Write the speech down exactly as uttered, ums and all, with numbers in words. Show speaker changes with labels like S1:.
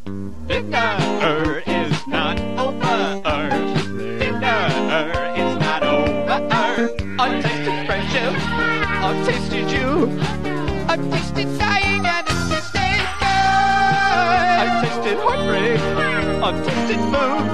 S1: Dinner is not over. Dinner is not over. I've tasted friendship. I've tasted you. I've tasted dying and it's tasted good. I've tasted heartbreak. I've tasted food.